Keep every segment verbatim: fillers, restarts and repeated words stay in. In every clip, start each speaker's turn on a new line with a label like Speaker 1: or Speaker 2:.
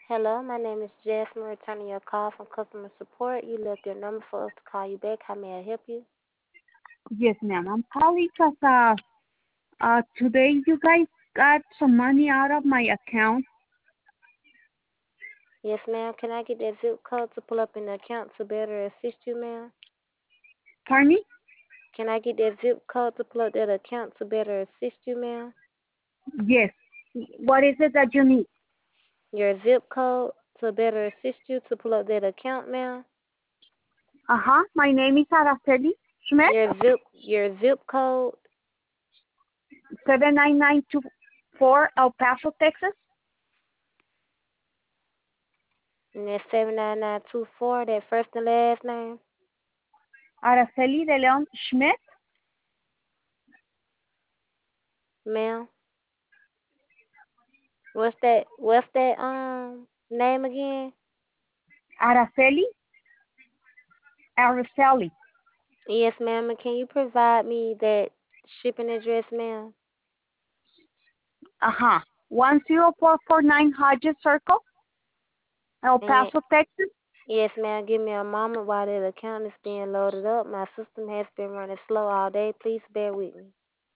Speaker 1: Hello, my name is Jasmine, returning your call from customer support. You left your number for us to call you back. How may I help you?
Speaker 2: Yes, ma'am. I'm calling because uh, uh, today you guys got some money out of my account.
Speaker 1: Yes, ma'am. Can I get that zip code to pull up in the account to better assist you, ma'am?
Speaker 2: Pardon me?
Speaker 1: Can I get that zip code to pull up that account to better assist you, ma'am?
Speaker 2: Yes. What is it that you need?
Speaker 1: Your zip code to better assist you to pull up that account, ma'am?
Speaker 2: Uh-huh. My name is Araceli Schmidt,
Speaker 1: Your zip your zip code
Speaker 2: seven nine nine two four El Paso, Texas.
Speaker 1: and that's seven nine nine two four, that first and last name.
Speaker 2: Araceli de Leon Schmidt.
Speaker 1: Ma'am. What's that what's that um name again?
Speaker 2: Araceli Araceli.
Speaker 1: Yes, ma'am. And can you provide me that shipping address, ma'am?
Speaker 2: Uh-huh. one zero four four nine Hodges Circle, El
Speaker 1: And
Speaker 2: Paso, Texas.
Speaker 1: yes, ma'am. Give me a moment while that account is being loaded up. My system has been running slow all day. Please bear with me.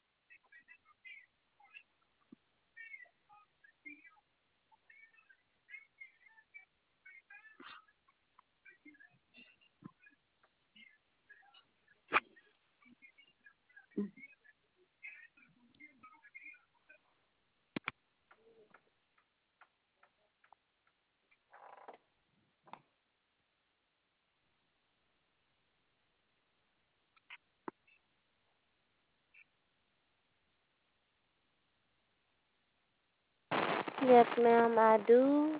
Speaker 1: Yes, ma'am. I do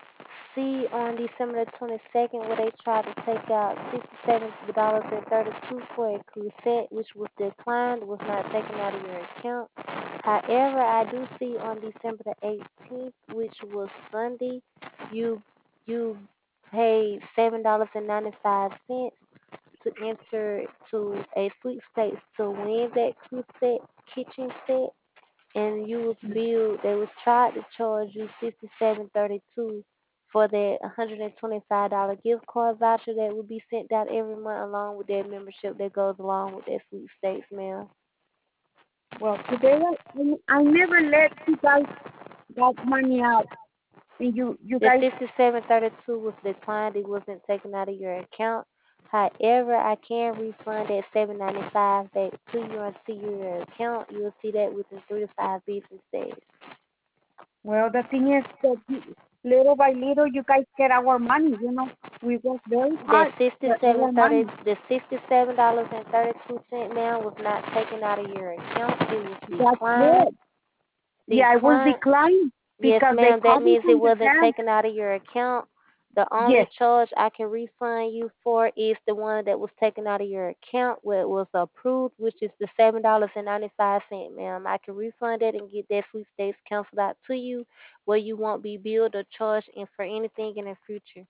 Speaker 1: see on December the twenty-second where they tried to take out sixty-seven dollars and thirty-two cents for a cassette, which was declined, was not taken out of your account. However, I do see on December the eighteenth, which was Sunday, you you paid seven dollars and ninety-five cents to enter to a sweepstakes to win that cassette kitchen set, and you was billed. They was tried to charge you fifty seven thirty two for that one hundred and twenty five dollar gift card voucher that will be sent out every month along with that membership that goes along with that sweepstakes, ma'am.
Speaker 2: Well, today I, I I never let you guys got money out. And you you
Speaker 1: The
Speaker 2: guys.
Speaker 1: fifty seven thirty two was declined. It wasn't taken out of your account. However, I can refund that seven ninety five back to you and to your account. You'll see that within three to five business days.
Speaker 2: Well, the thing is that you- little by little, you guys get our money. You know, we work very
Speaker 1: That
Speaker 2: hard
Speaker 1: sixty
Speaker 2: for
Speaker 1: seven
Speaker 2: our
Speaker 1: thirty
Speaker 2: money.
Speaker 1: the sixty seven dollars and thirty two cent now was not taken out of your account. It was
Speaker 2: That's
Speaker 1: declined.
Speaker 2: good. Yeah, I was
Speaker 1: Declined.
Speaker 2: declined
Speaker 1: Yes,
Speaker 2: because they
Speaker 1: ma'am. That
Speaker 2: called me
Speaker 1: means it
Speaker 2: from the
Speaker 1: wasn't
Speaker 2: bank.
Speaker 1: taken out of your account. The only
Speaker 2: Yes,
Speaker 1: charge I can refund you for is the one that was taken out of your account where it was approved, which is the seven dollars and ninety five cent, ma'am. I can refund it and get that sweepstakes canceled out to you, where you won't be billed or charged in for anything in the future.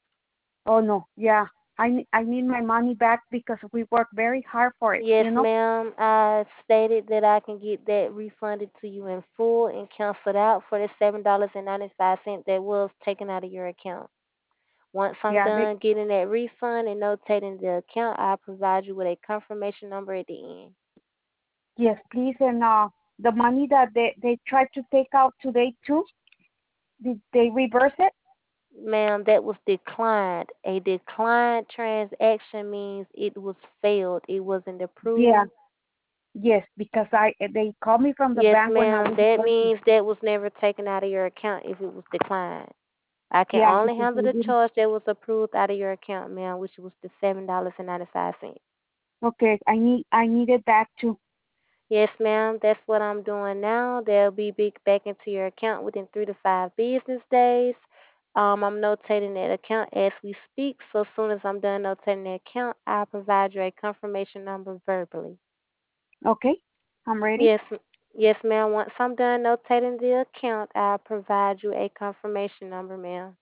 Speaker 2: oh no, yeah, I ne- I need my money back because we work very hard for it.
Speaker 1: Yes,
Speaker 2: You know.
Speaker 1: ma'am. I stated that I can get that refunded to you in full and canceled out for the seven dollars and ninety five cent that was taken out of your account. Once I'm
Speaker 2: Yeah, they,
Speaker 1: done getting that refund and notating the account, I'll provide you with a confirmation number at the end.
Speaker 2: yes, please. And uh, the money that they they tried to take out today too, did they reverse it?
Speaker 1: Ma'am, that was declined. A declined transaction means it was failed. It wasn't
Speaker 2: Yeah,
Speaker 1: approved.
Speaker 2: yes, because I they called me from the
Speaker 1: Yes,
Speaker 2: bank when I
Speaker 1: ma'am.
Speaker 2: was
Speaker 1: That
Speaker 2: working.
Speaker 1: means that was never taken out of your account if it was declined. I can
Speaker 2: Yeah,
Speaker 1: only
Speaker 2: because
Speaker 1: handle
Speaker 2: I
Speaker 1: the
Speaker 2: didn't.
Speaker 1: charge that was approved out of your account, ma'am, which was the seven dollars and ninety five cents.
Speaker 2: Okay, I need I needed that too.
Speaker 1: Yes, ma'am. That's what I'm doing now. They'll be big back into your account within three to five business days. Um, I'm notating that account as we speak. So as soon as I'm done notating the account, I'll provide you a confirmation number verbally.
Speaker 2: Okay, I'm ready.
Speaker 1: Yes, m- yes, ma'am. Once I'm done notating the account, I'll provide you a confirmation number, ma'am.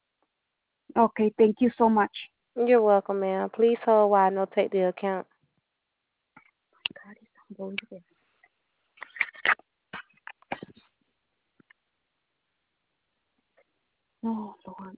Speaker 2: Okay, thank you so much.
Speaker 1: You're welcome, ma'am. Please hold while I notate the account.
Speaker 2: God, it's unbelievable. Oh, Lord.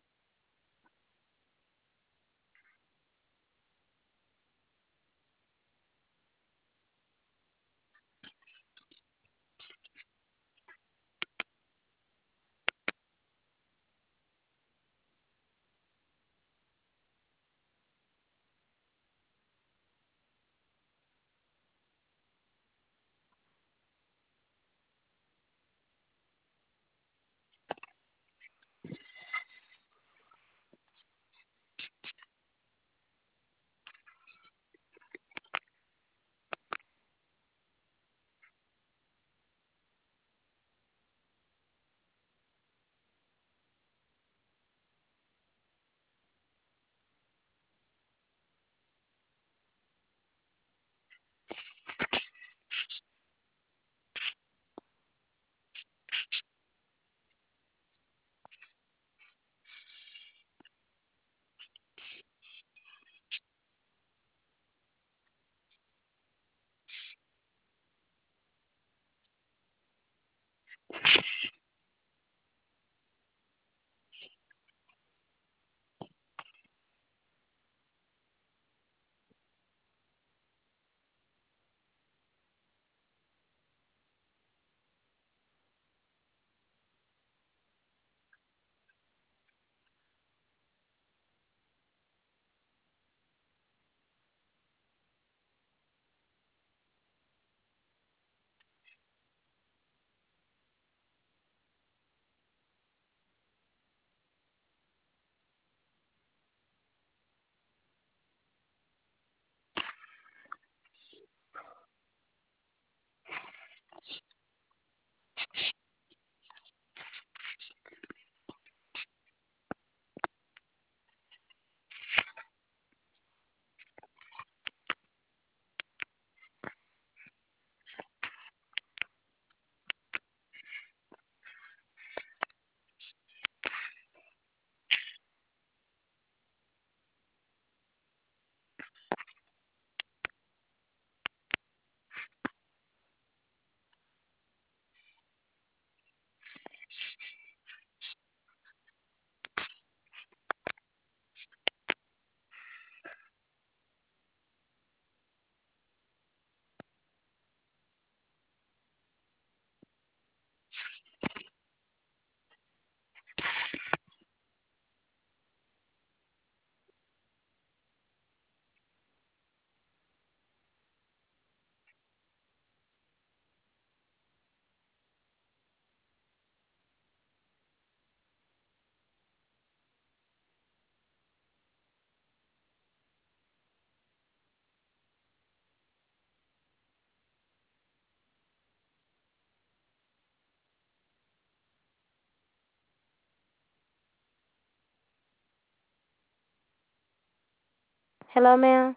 Speaker 1: Hello, ma'am.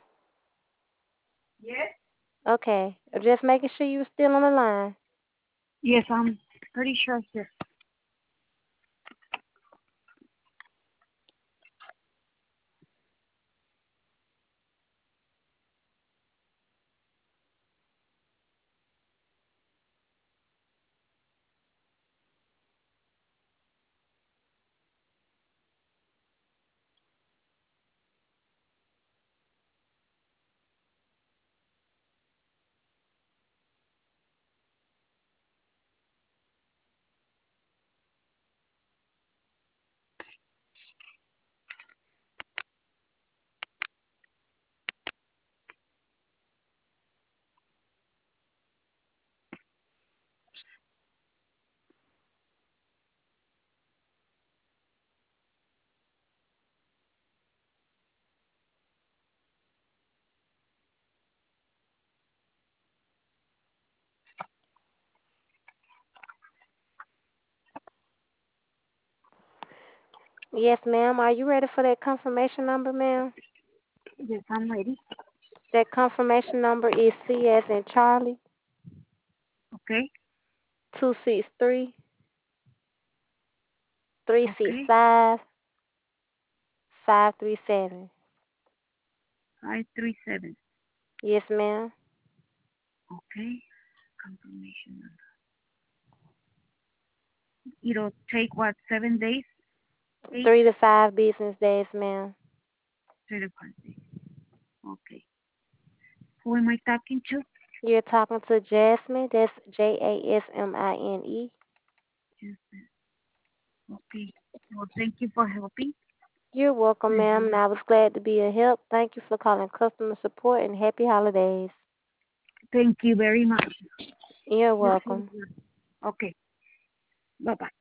Speaker 2: Yes?
Speaker 1: Okay, just making sure you were still on the line.
Speaker 2: Yes, I'm pretty sure, sir.
Speaker 1: Yes, ma'am. Are you ready for that confirmation number, ma'am?
Speaker 2: Yes, I'm ready.
Speaker 1: That confirmation number is C as in Charlie,
Speaker 2: Okay,
Speaker 1: two six three, three six
Speaker 2: okay.
Speaker 1: five, five three seven.
Speaker 2: five three seven.
Speaker 1: Yes, ma'am.
Speaker 2: Okay, confirmation number. It'll take, what, seven days? Eight,
Speaker 1: Three to five business days, ma'am.
Speaker 2: three to five days. Okay. Who am I talking to?
Speaker 1: You're talking to Jasmine. That's J A S M I N E.
Speaker 2: Yes, okay. Well, thank you for helping.
Speaker 1: You're welcome, ma'am,
Speaker 2: Mhm.
Speaker 1: and I was glad to be a help. Thank you for calling customer support and happy holidays.
Speaker 2: Thank you very much.
Speaker 1: You're
Speaker 2: You
Speaker 1: welcome.
Speaker 2: too. Okay. Bye bye.